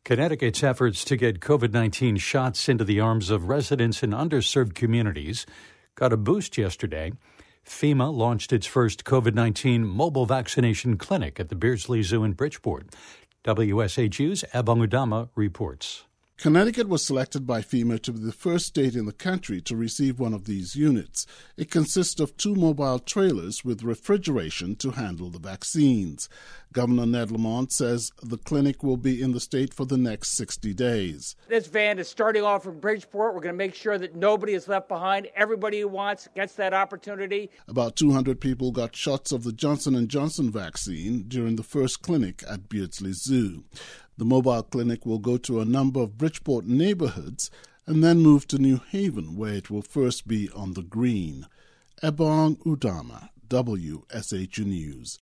Connecticut's efforts to get COVID-19 shots into the arms of residents in underserved communities got a boost yesterday. FEMA launched its first COVID-19 mobile vaccination clinic at the Beardsley Zoo in Bridgeport. WSHU's Ebong Udama reports. Connecticut was selected by FEMA to be the first state in the country to receive one of these units. It consists of 2 mobile trailers with refrigeration to handle the vaccines. Governor Ned Lamont says the clinic will be in the state for the next 60 days. This van is starting off in Bridgeport. We're going to make sure that nobody is left behind. Everybody who wants gets that opportunity. About 200 people got shots of the Johnson & Johnson vaccine during the first clinic at Beardsley Zoo. The mobile clinic will go to a number of Bridgeport neighborhoods and then move to New Haven, where it will first be on the green. Ebong Udama, WSHU News.